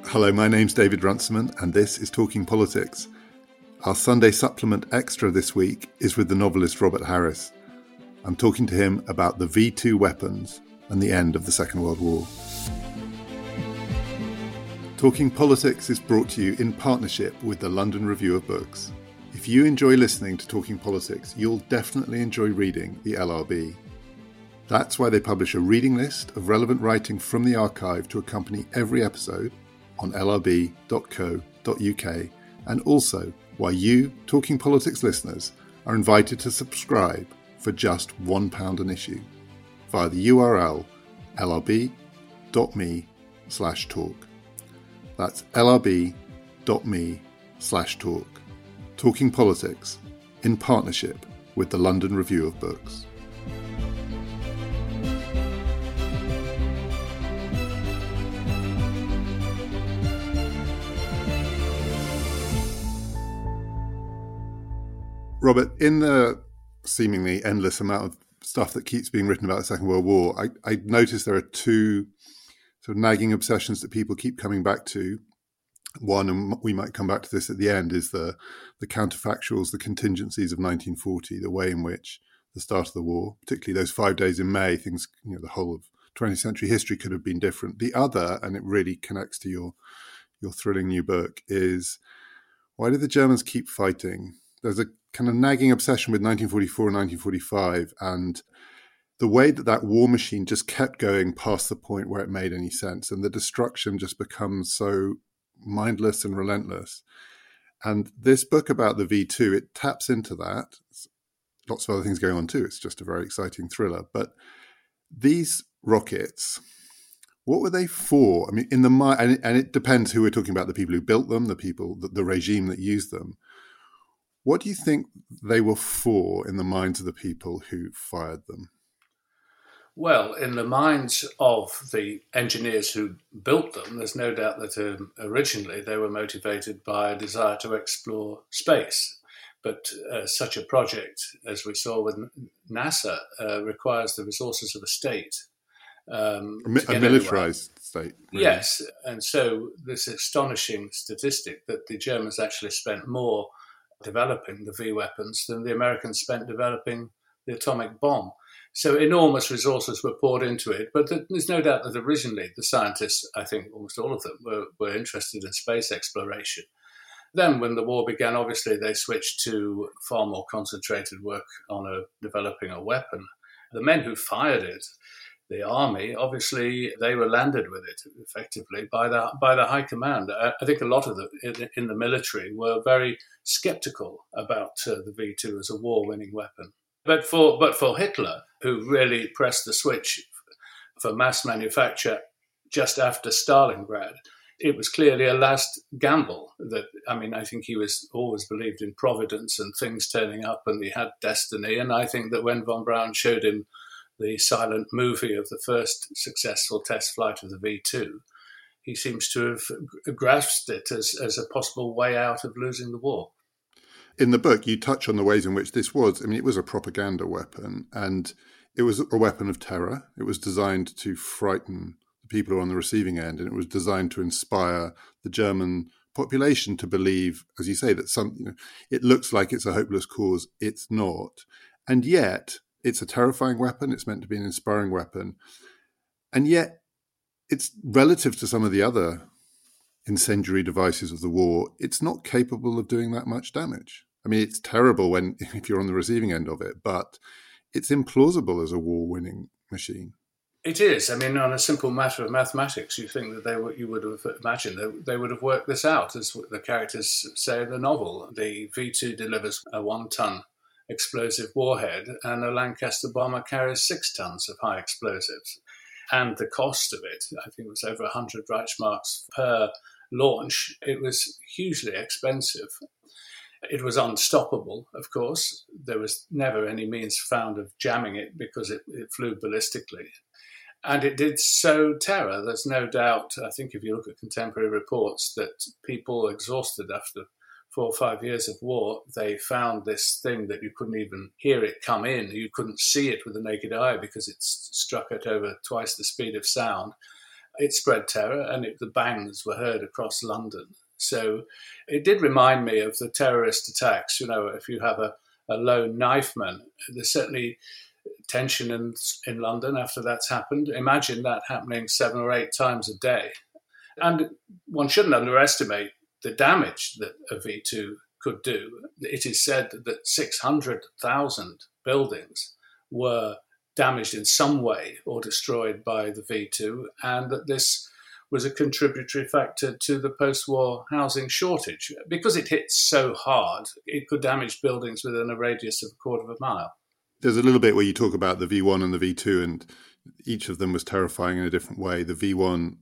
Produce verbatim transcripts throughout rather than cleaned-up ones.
Hello, my name's David Runciman, and this is Talking Politics. Our Sunday supplement extra this week is with the novelist Robert Harris. I'm talking to him about the V two weapons and the end of the Second World War. Talking Politics is brought to you in partnership with the London Review of Books. If you enjoy listening to Talking Politics, you'll definitely enjoy reading the L R B. That's why they publish a reading list of relevant writing from the archive to accompany every episode on l r b dot co dot u k, and also why you, Talking Politics listeners, are invited to subscribe for just one pound an issue via the U R L l r b dot m e slash talk. That's l r b dot m e slash talk. Talking Politics in partnership with the London Review of Books. Robert, in the seemingly endless amount of stuff that keeps being written about the Second World War, I, I noticed there are two sort of nagging obsessions that people keep coming back to. One, and we might come back to this at the end, is the, the counterfactuals, the contingencies of nineteen forty, the way in which the start of the war, particularly those five days in May, things, you know, the whole of twentieth century history could have been different. The other, and it really connects to your your thrilling new book, is why did the Germans keep fighting? There's a kind of nagging obsession with nineteen forty-four and nineteen forty-five, and the way that that war machine just kept going past the point where it made any sense, and the destruction just becomes so mindless and relentless. And this book about the V two, it taps into that. Lots of other things going on too. It's just a very exciting thriller. But these rockets, what were they for? I mean, in the and, and it depends who we're talking about, the people who built them, the people, the, the regime that used them. What do you think they were for in the minds of the people who fired them? Well, in the minds of the engineers who built them, there's no doubt that um, originally they were motivated by a desire to explore space. But uh, such a project, as we saw with NASA, uh, requires the resources of a state. Um, a, mi- a militarized anywhere. State. Really. Yes. And so this astonishing statistic that the Germans actually spent more developing the V weapons than the Americans spent developing the atomic bomb. So enormous resources were poured into it, but there's no doubt that originally the scientists, I think almost all of them, were, were interested in space exploration. Then when the war began, obviously they switched to far more concentrated work on a, developing a weapon. The men who fired it, the army, obviously they were landed with it effectively by the by the high command. I, I think a lot of the in, in the military were very sceptical about uh, the V two as a war-winning weapon. But for but for Hitler, who really pressed the switch for mass manufacture just after Stalingrad, it was clearly a last gamble. That I mean, I think he was always believed in providence and things turning up, and he had destiny. And I think that when von Braun showed him the silent movie of the first successful test flight of the V two, he seems to have grasped it as, as a possible way out of losing the war. In the book, you touch on the ways in which this was. I mean, it was a propaganda weapon, and it was a weapon of terror. It was designed to frighten the people who are on the receiving end, and it was designed to inspire the German population to believe, as you say, that some, you know, it looks like it's a hopeless cause. It's not. And yet, it's a terrifying weapon. It's meant to be an inspiring weapon. And yet, it's relative to some of the other incendiary devices of the war, it's not capable of doing that much damage. I mean, it's terrible when if you're on the receiving end of it, but it's implausible as a war-winning machine. It is. I mean, on a simple matter of mathematics, you think that they would, you would have imagined they, they would have worked this out, as the characters say in the novel. The V two delivers a one-ton explosive warhead, and a Lancaster bomber carries six tons of high explosives. And the cost of it, I think it was over one hundred Reichsmarks per launch. It was hugely expensive. It was unstoppable, of course. There was never any means found of jamming it because it, it flew ballistically. And it did sow terror. There's no doubt, I think if you look at contemporary reports, that people exhausted after four or five years of war, they found this thing that you couldn't even hear it come in. You couldn't see it with the naked eye because it struck at over twice the speed of sound. it spread terror, and it, the bangs were heard across London. So it did remind me of the terrorist attacks. You know, if you have a, a lone knifeman, there's certainly tension in, in London after that's happened. Imagine that happening seven or eight times a day. And one shouldn't underestimate the damage that a V two could do. It is said that six hundred thousand buildings were damaged in some way or destroyed by the V two, and that this was a contributory factor to the post-war housing shortage. Because it hit so hard, it could damage buildings within a radius of a quarter of a mile. There's a little bit where you talk about the V one and the V two, and each of them was terrifying in a different way. The V one,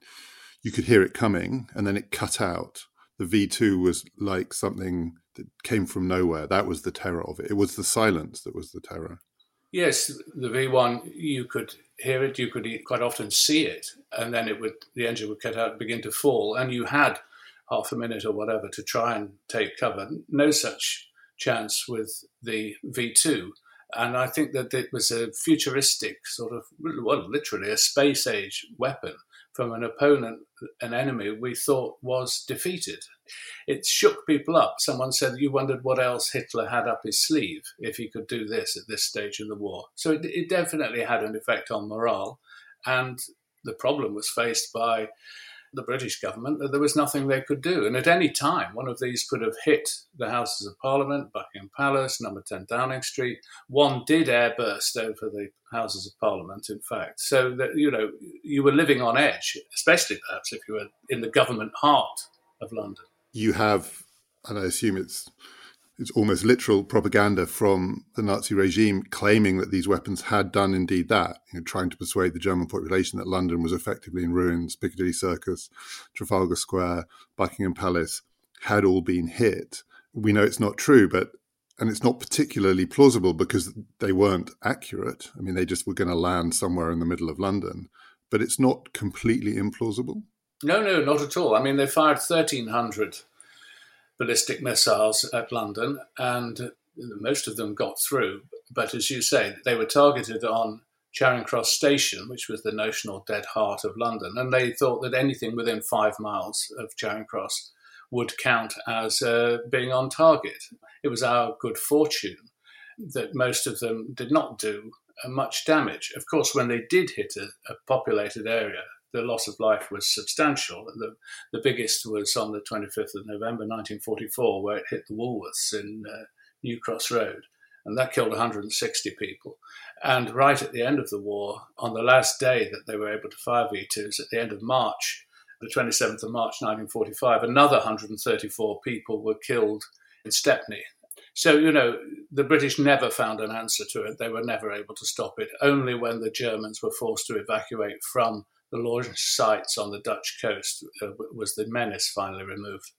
you could hear it coming, and then it cut out. The V two was like something that came from nowhere. That was the terror of it. It was the silence that was the terror. Yes, the V one, you could hear it, you could quite often see it, and then it would the engine would cut out and begin to fall, and you had half a minute or whatever to try and take cover. No such chance with the V two. And I think that it was a futuristic sort of, well, literally a space-age weapon from an opponent, an enemy we thought was defeated. It shook people up. Someone said you wondered what else Hitler had up his sleeve if he could do this at this stage in the war. So it, it definitely had an effect on morale. And the problem was faced by the British government, that there was nothing they could do. And at any time, one of these could have hit the Houses of Parliament, Buckingham Palace, number ten Downing Street. One did airburst over the Houses of Parliament, in fact. So that, you know, you were living on edge, especially perhaps if you were in the government heart of London. You have, and I assume it's it's almost literal propaganda from the Nazi regime claiming that these weapons had done indeed that, you know, trying to persuade the German population that London was effectively in ruins. Piccadilly Circus, Trafalgar Square, Buckingham Palace had all been hit. We know it's not true, but and it's not particularly plausible because they weren't accurate. I mean, they just were going to land somewhere in the middle of London, but it's not completely implausible. No, no, not at all. I mean, they fired thirteen hundred ballistic missiles at London, and most of them got through. But as you say, they were targeted on Charing Cross Station, which was the notional dead heart of London, and they thought that anything within five miles of Charing Cross would count as uh, being on target. It was our good fortune that most of them did not do uh, much damage. Of course, when they did hit a, a populated area, the loss of life was substantial. The, the biggest was on the twenty-fifth of November nineteen forty-four, where it hit the Woolworths in uh, New Cross Road, and that killed one hundred sixty people. And right at the end of the war, on the last day that they were able to fire V twos, at the end of March, the twenty-seventh of March nineteen forty-five, another one hundred thirty-four people were killed in Stepney. So, you know, the British never found an answer to it. They were never able to stop it. Only when the Germans were forced to evacuate from the launch sites on the Dutch coast uh, was the menace finally removed.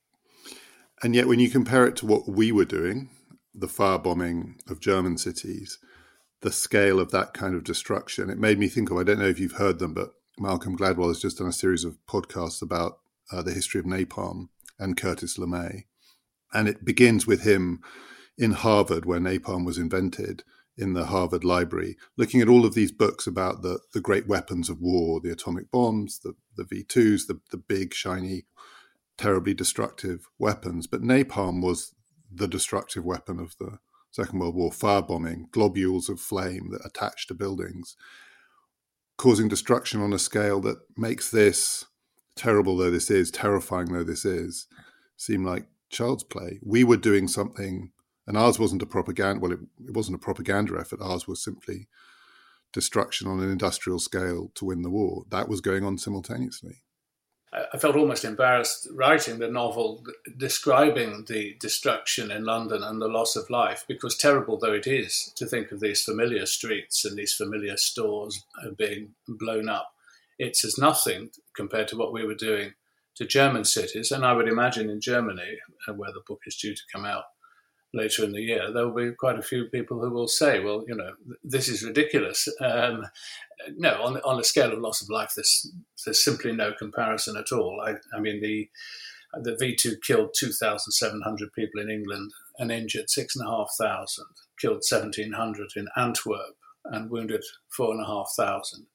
And yet when you compare it to what we were doing, the firebombing of German cities, the scale of that kind of destruction, it made me think of, I don't know if you've heard them, but Malcolm Gladwell has just done a series of podcasts about uh, the history of napalm and Curtis LeMay. And it begins with him in Harvard, where napalm was invented, in the Harvard Library, looking at all of these books about the, the great weapons of war, the atomic bombs, the, the V twos, the, the big, shiny, terribly destructive weapons. But napalm was the destructive weapon of the Second World War, firebombing, globules of flame that attach to buildings, causing destruction on a scale that makes this, terrible though this is, terrifying though this is, seem like child's play. We were doing something. And ours wasn't a propaganda, well, it, it wasn't a propaganda effort. Ours was simply destruction on an industrial scale to win the war. That was going on simultaneously. I felt almost embarrassed writing the novel describing the destruction in London and the loss of life, because terrible though it is to think of these familiar streets and these familiar stores being blown up, it's as nothing compared to what we were doing to German cities. And I would imagine in Germany, where the book is due to come out later in the year, there will be quite a few people who will say, well, you know, this is ridiculous. Um, no, on, on the scale of loss of life, there's, there's simply no comparison at all. I, I mean, the the V two killed two thousand seven hundred people in England and injured six thousand five hundred, killed seventeen hundred in Antwerp and wounded four thousand five hundred.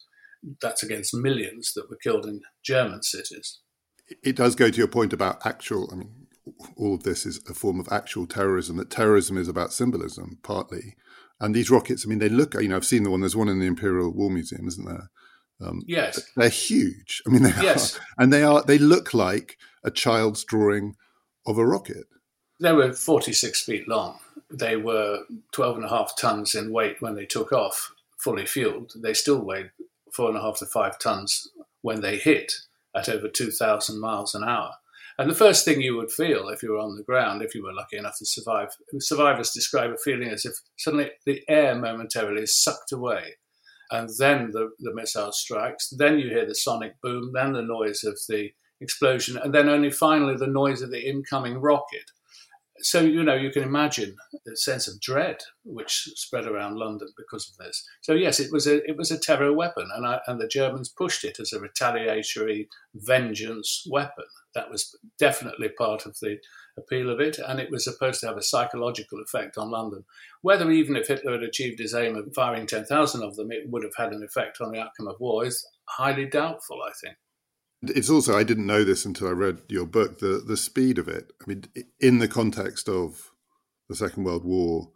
that's against millions that were killed in German cities. It does go to your point about actual, I mean, all of this is a form of actual terrorism, that terrorism is about symbolism, partly. And these rockets, I mean, they look, you know, I've seen the one, there's one in the Imperial War Museum, isn't there? Um, yes. They're huge. I mean, they yes. are. And they are, they look like a child's drawing of a rocket. They were forty-six feet long. They were twelve and a half tons in weight when they took off, fully fueled. They still weighed four and a half to five tons when they hit at over two thousand miles an hour. And the first thing you would feel if you were on the ground, if you were lucky enough to survive, survivors describe a feeling as if suddenly the air momentarily is sucked away. And then the, the missile strikes, then you hear the sonic boom, then the noise of the explosion, and then only finally the noise of the incoming rocket. So, you know, you can imagine the sense of dread which spread around London because of this. So, yes, it was a it was a terror weapon, and I, and the Germans pushed it as a retaliatory vengeance weapon. That was definitely part of the appeal of it, and it was supposed to have a psychological effect on London. Whether even if Hitler had achieved his aim of firing ten thousand of them, it would have had an effect on the outcome of war is highly doubtful, I think. It's also, I didn't know this until I read your book, the, the speed of it. I mean, in the context of the Second World War,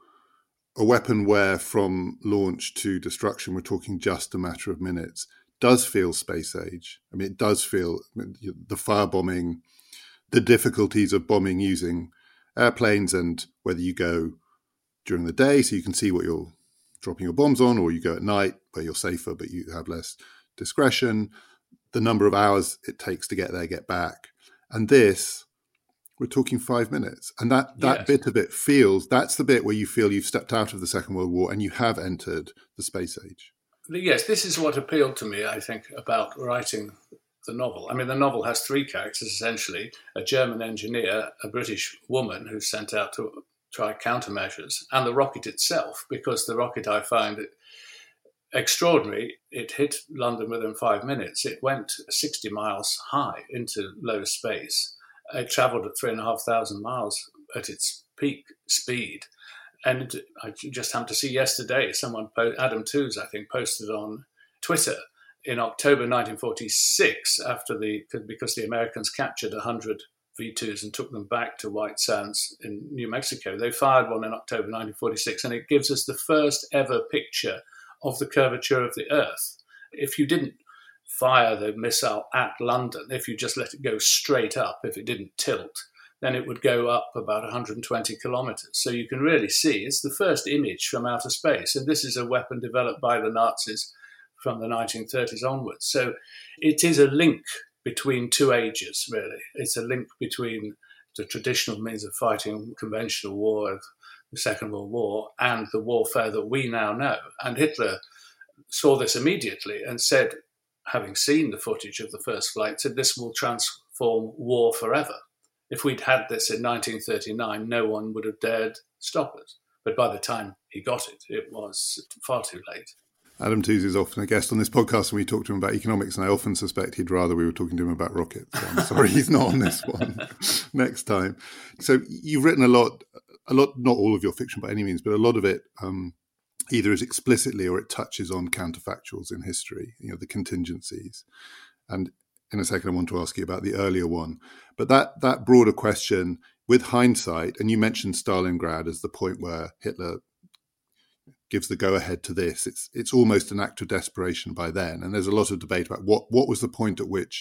a weapon where from launch to destruction, we're talking just a matter of minutes, does feel space age. I mean, it does feel I mean, the firebombing, the difficulties of bombing using airplanes, and whether you go during the day so you can see what you're dropping your bombs on, or you go at night where you're safer but you have less discretion, the number of hours it takes to get there, get back. And this, we're talking five minutes. And that, that yes. bit of it feels, that's the bit where you feel you've stepped out of the Second World War and you have entered the space age. Yes, this is what appealed to me, I think, about writing the novel. I mean, the novel has three characters, essentially. A German engineer, a British woman who's sent out to try countermeasures, and the rocket itself, because the rocket, I find it extraordinary. It hit London within five minutes. It went sixty miles high into low space. It travelled at three and a half thousand miles at its peak speed. And I just happened to see yesterday, someone, Adam Tooze, I think, posted on Twitter in October nineteen forty-six, after the because the Americans captured one hundred V twos and took them back to White Sands in New Mexico. They fired one in October nineteen forty-six, and it gives us the first ever picture of the curvature of the Earth. If you didn't fire the missile at London, if you just let it go straight up, if it didn't tilt, then it would go up about one hundred twenty kilometers. So you can really see it's the first image from outer space. And this is a weapon developed by the Nazis from the nineteen thirties onwards. So it is a link between two ages, really. It's a link between the traditional means of fighting conventional war of the Second World War and the warfare that we now know. And Hitler saw this immediately and said, having seen the footage of the first flight, said this will transform war forever. If we'd had this in nineteen thirty-nine, no one would have dared stop us. But by the time he got it, it was far too late. Adam Tooze is often a guest on this podcast, and we talk to him about economics, and I often suspect he'd rather we were talking to him about rockets. So I'm sorry he's not on this one next time. So you've written a lot, a lot, not all of your fiction by any means, but a lot of it um, either is explicitly or it touches on counterfactuals in history, you know, the contingencies. And in a second, I want to ask you about the earlier one. But that that broader question, with hindsight, and you mentioned Stalingrad as the point where Hitler gives the go-ahead to this, it's it's almost an act of desperation by then. And there's a lot of debate about what, what was the point at which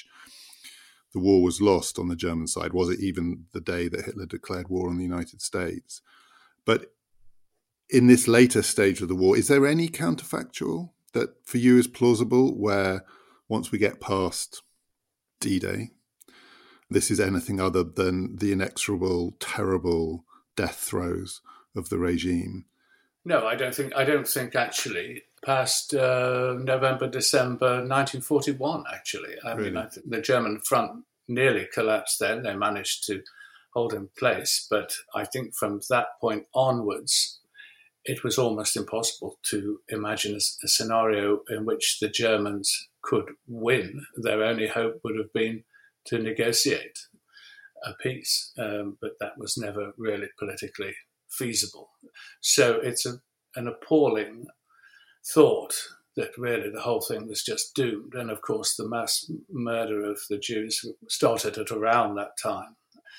the war was lost on the German side. Was it even the day that Hitler declared war on the United States? But in this later stage of the war, is there any counterfactual that for you is plausible where once we get past D-Day, this is anything other than the inexorable, terrible death throes of the regime? No, I don't think. I don't think actually past uh, November, December, nineteen forty-one. Actually, I really? mean, I think the German front nearly collapsed. Then they managed to hold in place, but I think from that point onwards, it was almost impossible to imagine a, a scenario in which the Germans could win. Their only hope would have been to negotiate a peace, um, but that was never really politically feasible. So it's a, an appalling thought that really the whole thing was just doomed. And of course, the mass murder of the Jews started at around that time.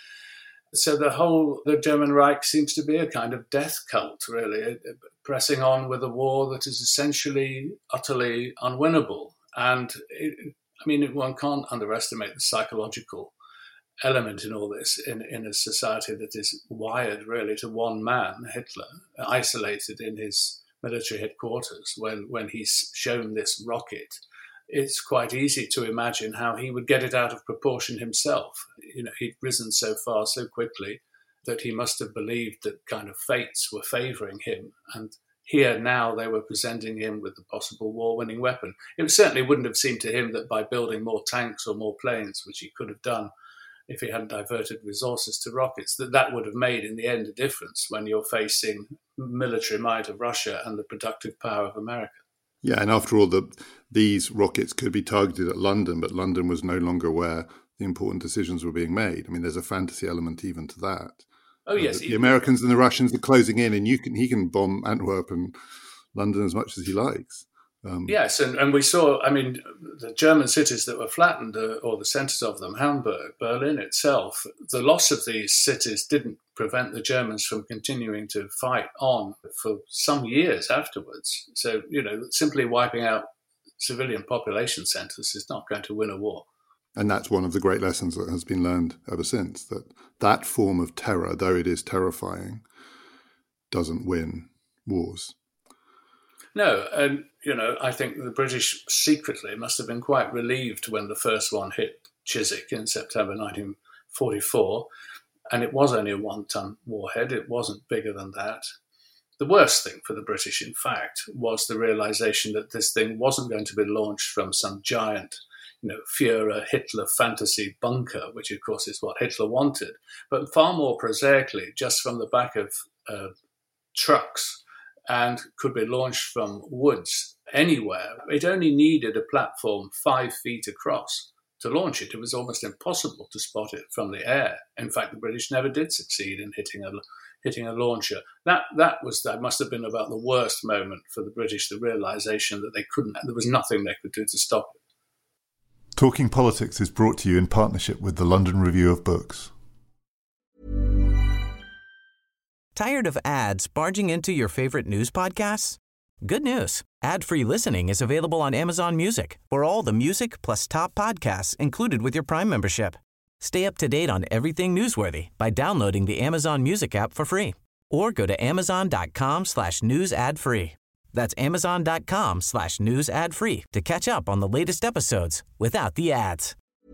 So the whole, the German Reich seems to be a kind of death cult, really, pressing on with a war that is essentially utterly unwinnable. And it, I mean, one can't underestimate the psychological element in all this in, in a society that is wired really to one man, Hitler, isolated in his military headquarters when, when he's shown this rocket. It's quite easy to imagine how he would get it out of proportion himself. You know, he'd risen so far so quickly that he must have believed that kind of fates were favouring him. And here now they were presenting him with the possible war-winning weapon. It certainly wouldn't have seemed to him that by building more tanks or more planes, which he could have done if he hadn't diverted resources to rockets, that that would have made in the end a difference when you're facing military might of Russia and the productive power of America. Yeah, and after all, the, these rockets could be targeted at London, but London was no longer where the important decisions were being made. I mean, there's a fantasy element even to that. Oh, yes. Uh, the, the Americans and the Russians are closing in, and you can he can bomb Antwerp and London as much as he likes. Um, yes, and, and we saw, I mean, the German cities that were flattened, uh, or the centres of them, Hamburg, Berlin itself, the loss of these cities didn't prevent the Germans from continuing to fight on for some years afterwards. So, you know, simply wiping out civilian population centres is not going to win a war. And that's one of the great lessons that has been learned ever since, that that form of terror, though it is terrifying, doesn't win wars. No, and, you know, I think the British secretly must have been quite relieved when the first one hit Chiswick in September nineteen forty-four, and it was only a one-ton warhead. It wasn't bigger than that. The worst thing for the British, in fact, was the realization that this thing wasn't going to be launched from some giant, you know, Führer Hitler fantasy bunker, which, of course, is what Hitler wanted, but far more prosaically, just from the back of uh, trucks, and could be launched from woods anywhere. It only needed a platform five feet across to launch it. It was almost impossible to spot it from the air. In fact, the British never did succeed in hitting a hitting a launcher. That that was that must have been about the worst moment for the British, the realization that they couldn't, there was nothing they could do to stop it. Talking Politics is brought to you in partnership with the London Review of Books. Tired of ads barging into your favorite news podcasts? Good news. Ad-free listening is available on Amazon Music for all the music plus top podcasts included with your Prime membership. Stay up to date on everything newsworthy by downloading the Amazon Music app for free or go to amazon.com slash news ad free. That's amazon.com slash news ad free to catch up on the latest episodes without the ads.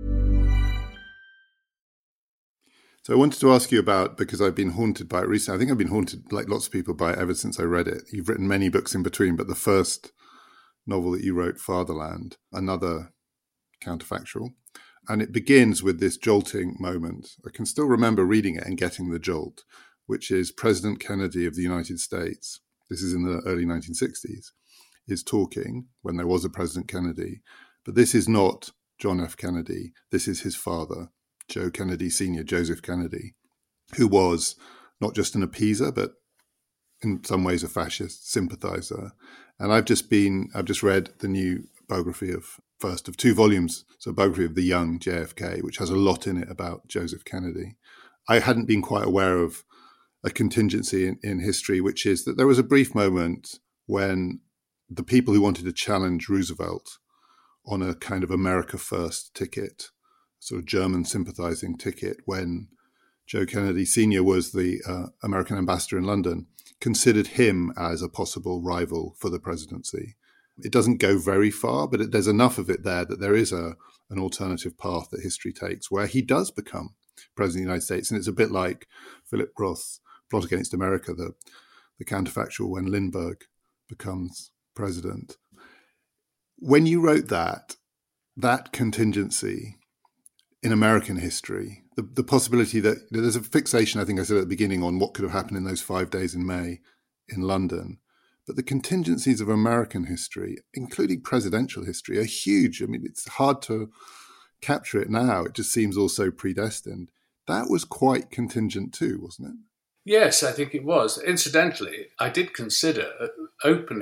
So I wanted to ask you about, because I've been haunted by it recently. I think I've been haunted, like lots of people, by it ever since I read it. You've written many books in between, but the first novel that you wrote, Fatherland, another counterfactual. And it begins with this jolting moment. I can still remember reading it and getting the jolt, which is President Kennedy of the United States, this is in the early nineteen sixties, is talking when there was a President Kennedy. But this is not John F. Kennedy. This is his father, Joe Kennedy Senior, Joseph Kennedy, who was not just an appeaser, but in some ways a fascist sympathizer. And I've just been, I've just read the new biography of, first of two volumes, so a biography of the young J F K, which has a lot in it about Joseph Kennedy. I hadn't been quite aware of a contingency in, in history, which is that there was a brief moment when the people who wanted to challenge Roosevelt on a kind of America First ticket, sort of German sympathizing ticket, when Joe Kennedy Senior was the uh, American ambassador in London, considered him as a possible rival for the presidency. It doesn't go very far, but it, there's enough of it there that there is a an alternative path that history takes where he does become president of the United States. And it's a bit like Philip Roth's Plot Against America, the, the counterfactual when Lindbergh becomes president. When you wrote that, that contingency in American history, the, the possibility that you know, there's a fixation, I think I said at the beginning, on what could have happened in those five days in May in London. But the contingencies of American history, including presidential history, are huge. I mean, it's hard to capture it now. It just seems all so predestined. That was quite contingent too, wasn't it? Yes, I think it was. Incidentally, I did consider opening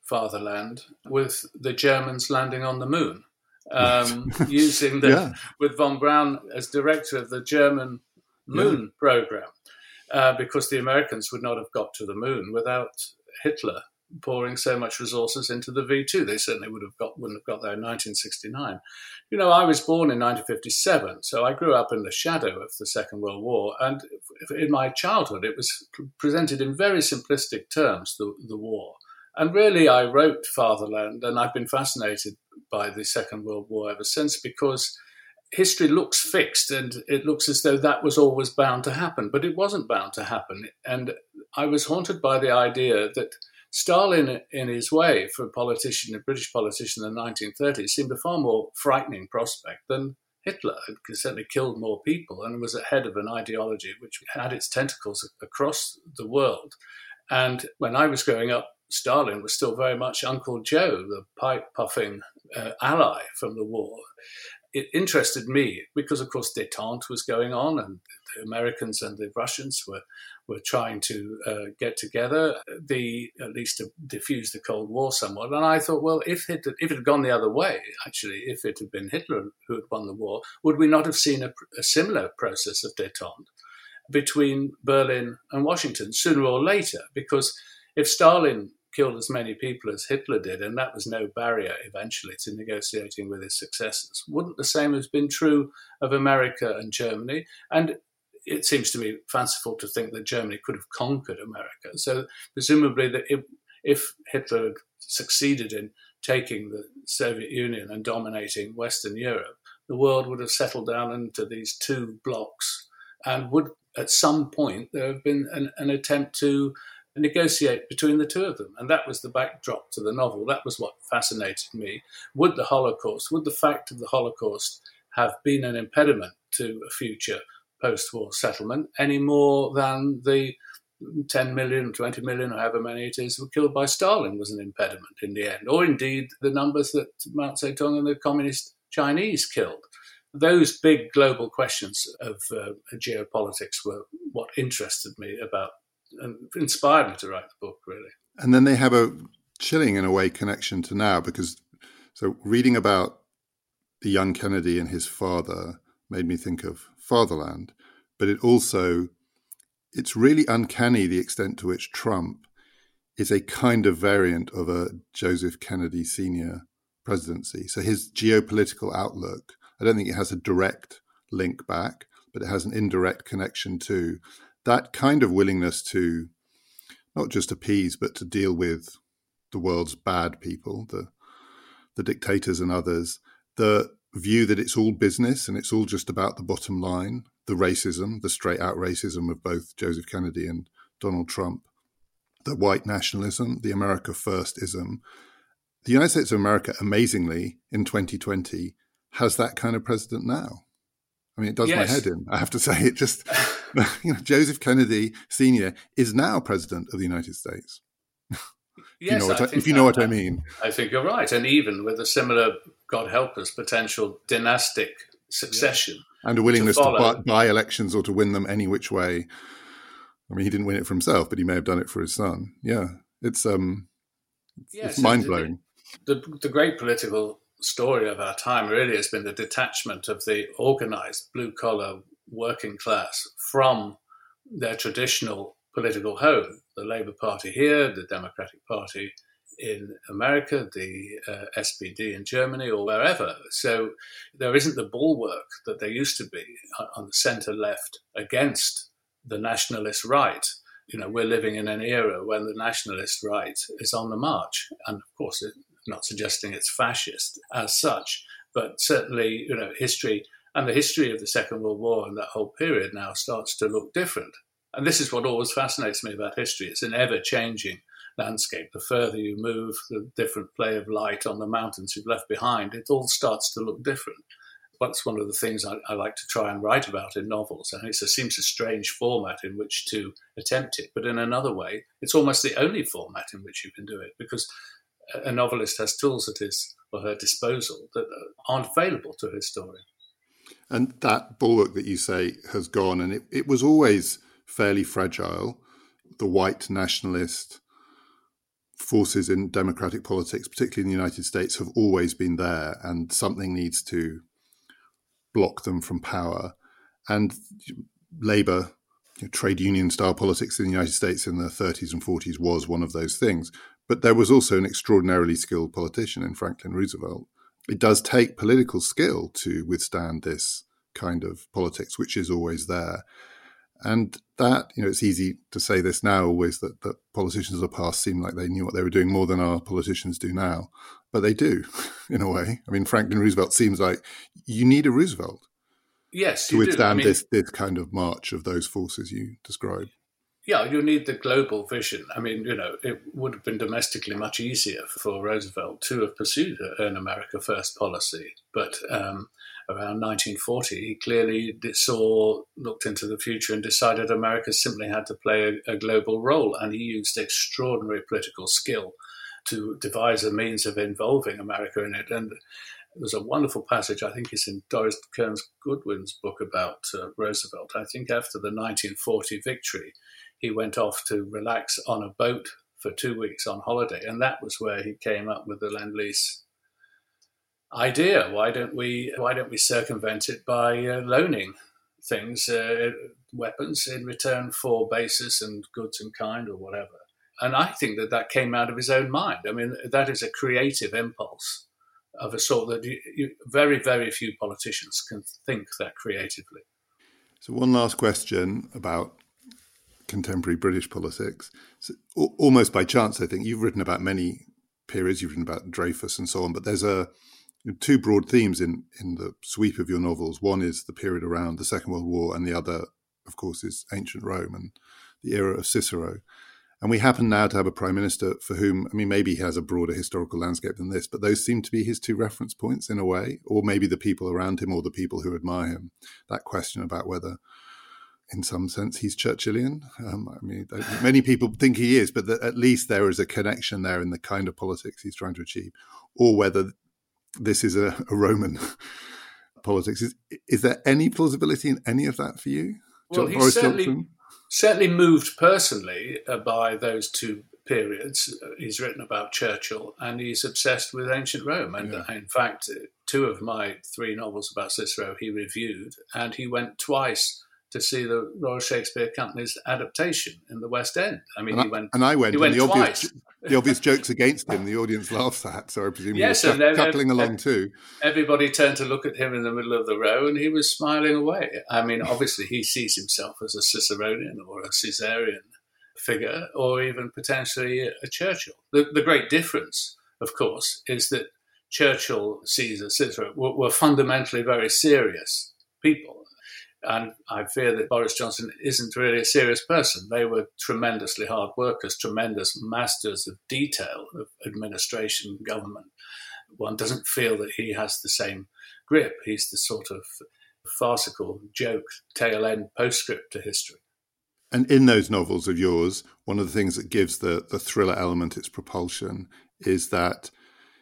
Fatherland with the Germans landing on the moon, um, using the yeah. with von Braun as director of the German moon yeah. program, uh, because the Americans would not have got to the moon without Hitler pouring so much resources into the V two. They certainly would have got wouldn't have got there in nineteen sixty-nine. You know, I was born in nineteen fifty-seven, so I grew up in the shadow of the Second World War, and in my childhood it was presented in very simplistic terms, the, the war. And really, I wrote Fatherland, and I've been fascinated by the Second World War ever since, because history looks fixed and it looks as though that was always bound to happen, but it wasn't bound to happen. And I was haunted by the idea that Stalin, in his way, for a politician, a British politician in the nineteen thirties, seemed a far more frightening prospect than Hitler. Had certainly killed more people and was ahead of an ideology which had its tentacles across the world. And when I was growing up, Stalin was still very much Uncle Joe, the pipe-puffing uh, ally from the war. It interested me because, of course, détente was going on, and the Americans and the Russians were were trying to uh, get together, the at least to diffuse the Cold War somewhat. And I thought, well, if it if it had gone the other way, actually, if it had been Hitler who had won the war, would we not have seen a, a similar process of détente between Berlin and Washington sooner or later? Because if Stalin killed as many people as Hitler did, and that was no barrier eventually to negotiating with his successors, wouldn't the same have been true of America and Germany? And it seems to me fanciful to think that Germany could have conquered America. So presumably that if, if Hitler had succeeded in taking the Soviet Union and dominating Western Europe, the world would have settled down into these two blocks, and would at some point there have been an, an attempt to negotiate between the two of them. And that was the backdrop to the novel. That was what fascinated me. Would the Holocaust, would the fact of the Holocaust have been an impediment to a future post-war settlement any more than the ten million, twenty million, or however many it is, were killed by Stalin was an impediment in the end, or indeed the numbers that Mao Zedong and the communist Chinese killed? Those big global questions of uh, geopolitics were what interested me about and inspired me to write the book, really. And then they have a chilling, in a way, connection to now, because so reading about the young Kennedy and his father made me think of Fatherland, but it also, it's really uncanny the extent to which Trump is a kind of variant of a Joseph Kennedy Senior presidency. So his geopolitical outlook, I don't think it has a direct link back, but it has an indirect connection to that kind of willingness to not just appease, but to deal with the world's bad people, the the dictators and others, the view that it's all business and it's all just about the bottom line, the racism, the straight-out racism of both Joseph Kennedy and Donald Trump, the white nationalism, the America First-ism. The United States of America, amazingly, in twenty twenty, has that kind of president now. I mean, it does yes. my head in, I have to say. It just, you know, Joseph Kennedy Senior is now president of the United States. Yes, you know what I I, think if you know that, what I mean. I think you're right. And even with a similar, God help us, potential dynastic succession. Yeah. And a willingness to, to buy, buy elections or to win them any which way. I mean, he didn't win it for himself, but he may have done it for his son. Yeah, it's um, yes, it's mind-blowing. The, the great political story of our time really has been the detachment of the organized blue-collar working class from their traditional political home, the Labour Party here, the Democratic Party in America, the uh, S P D in Germany, or wherever. So there isn't the bulwark that there used to be on the centre-left against the nationalist right. You know, we're living in an era when the nationalist right is on the march. And of course, it, not suggesting it's fascist as such, but certainly, you know, history and the history of the Second World War and that whole period now starts to look different. And this is what always fascinates me about history. It's an ever-changing landscape. The further you move, the different play of light on the mountains you've left behind, it all starts to look different. That's one of the things I, I like to try and write about in novels. And it seems a strange format in which to attempt it. But in another way, it's almost the only format in which you can do it, because a novelist has tools at his or her disposal that aren't available to a historian. And that bulwark that you say has gone, and it, it was always fairly fragile. The white nationalist forces in democratic politics, particularly in the United States, have always been there, and something needs to block them from power. And Labour, you know, trade union style politics in the United States in the thirties and forties was one of those things. But there was also an extraordinarily skilled politician in Franklin Roosevelt. It does take political skill to withstand this kind of politics, which is always there. And that, you know, it's easy to say this now always, that, that politicians of the past seem like they knew what they were doing more than our politicians do now. But they do, in a way. I mean, Franklin Roosevelt seems like you need a Roosevelt. Yes, to you withstand do. I mean, this, this kind of march of those forces you describe. Yeah, you need the global vision. I mean, you know, it would have been domestically much easier for Roosevelt to have pursued an America First policy. But um, around nineteen forty, he clearly saw, looked into the future and decided America simply had to play a, a global role. And he used extraordinary political skill to devise a means of involving America in it. And there's a wonderful passage, I think it's in Doris Kearns Goodwin's book about uh, Roosevelt. I think after the nineteen forty victory, he went off to relax on a boat for two weeks on holiday. And that was where he came up with the Lend-Lease idea. Why don't we why don't we circumvent it by uh, loaning things, uh, weapons, in return for bases and goods in kind or whatever? And I think that that came out of his own mind. I mean, that is a creative impulse of a sort that you, you, very, very few politicians can think that creatively. So one last question about contemporary British politics. So, almost by chance, I think, you've written about many periods, you've written about Dreyfus and so on, but there's a two broad themes in, in the sweep of your novels. One is the period around the Second World War, and the other, of course, is ancient Rome and the era of Cicero. And we happen now to have a prime minister for whom, I mean, maybe he has a broader historical landscape than this, but those seem to be his two reference points in a way, or maybe the people around him or the people who admire him. That question about whether, in some sense, he's Churchillian. Um, I mean, many people think he is, but that at least there is a connection there in the kind of politics he's trying to achieve, or whether this is a, a Roman politics. Is, is there any plausibility in any of that for you? Well, John, he's Boris certainly, Johnson? certainly moved personally uh, by those two periods. He's written about Churchill, and he's obsessed with ancient Rome. And yeah. in fact, two of my three novels about Cicero he reviewed, and he went twice to see the Royal Shakespeare Company's adaptation in the West End. I mean, and he went. I, and I went. He went and the twice. obvious, the obvious jokes against him, the audience laughs at. So I presume yes, he was and chuckling every, along too. Everybody turned to look at him in the middle of the row, and he was smiling away. I mean, obviously, he sees himself as a Ciceronian or a Caesarian figure, or even potentially a Churchill. The, the great difference, of course, is that Churchill, Caesar, Cicero were, were fundamentally very serious people. And I fear that Boris Johnson isn't really a serious person. They were tremendously hard workers, tremendous masters of detail, of administration, government. One doesn't feel that he has the same grip. He's the sort of farcical joke, tail-end postscript to history. And in those novels of yours, one of the things that gives the, the thriller element its propulsion is that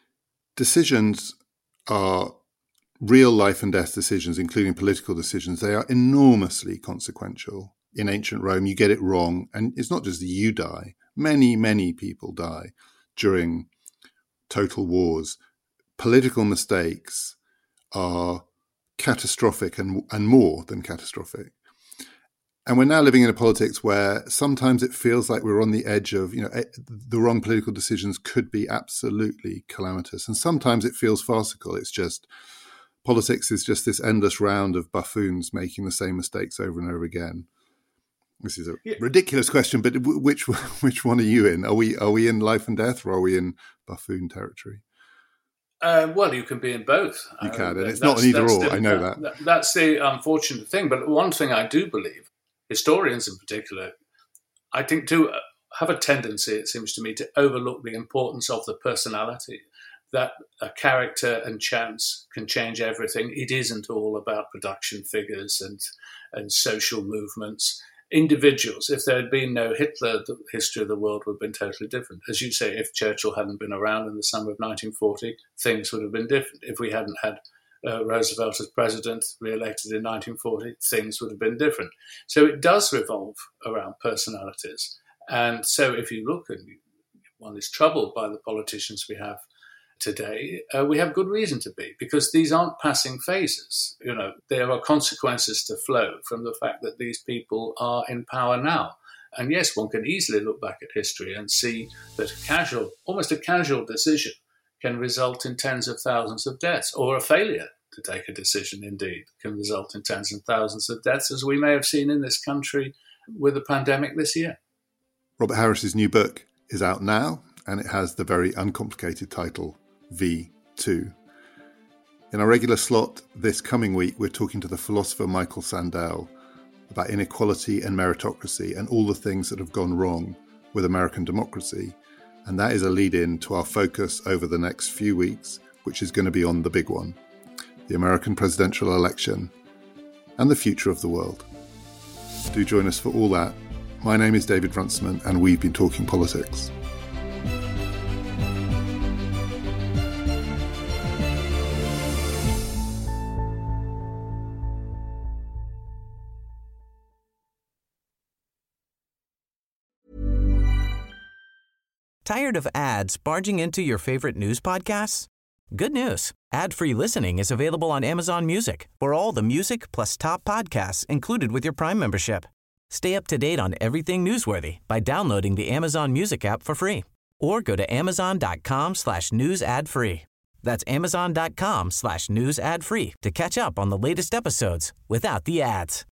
decisions are real life and death decisions, including political decisions. They are enormously consequential. In ancient Rome, you get it wrong, and it's not just that you die. Many, many people die during total wars. Political mistakes are catastrophic and, and more than catastrophic. And we're now living in a politics where sometimes it feels like we're on the edge of, you know, the wrong political decisions could be absolutely calamitous. And sometimes it feels farcical. It's just, politics is just this endless round of buffoons making the same mistakes over and over again. This is a yeah. ridiculous question, but which which one are you in? Are we are we in life and death, or are we in buffoon territory? Uh, well, you can be in both. You can, uh, and it's not an either or. The, I know that. that. That's the unfortunate thing. But one thing I do believe, historians in particular, I think do have a tendency, it seems to me, to overlook the importance of the personality. That a character and chance can change everything. It isn't all about production figures and and social movements. Individuals, if there had been no Hitler, the history of the world would have been totally different. As you say, if Churchill hadn't been around in the summer of nineteen forty, things would have been different. If we hadn't had uh, Roosevelt as president, re-elected in nineteen forty, things would have been different. So it does revolve around personalities. And so if you look and one is troubled by the politicians we have today, uh, we have good reason to be, because these aren't passing phases. You know, there are consequences to flow from the fact that these people are in power now. And yes, one can easily look back at history and see that a casual, almost a casual decision can result in tens of thousands of deaths, or a failure to take a decision, indeed, can result in tens and thousands of deaths, as we may have seen in this country with the pandemic this year. Robert Harris's new book is out now, and it has the very uncomplicated title, V two. In our regular slot this coming week, we're talking to the philosopher Michael Sandel about inequality and meritocracy and all the things that have gone wrong with American democracy. And that is a lead-in to our focus over the next few weeks, which is going to be on the big one, the American presidential election and the future of the world. Do join us for all that. My name is David Runciman, and we've been talking politics. Tired of ads barging into your favorite news podcasts? Good news. Ad-free listening is available on Amazon Music for all the music plus top podcasts included with your Prime membership. Stay up to date on everything newsworthy by downloading the Amazon Music app for free or go to amazon.com slash news ad free. That's amazon.com slash news ad free to catch up on the latest episodes without the ads.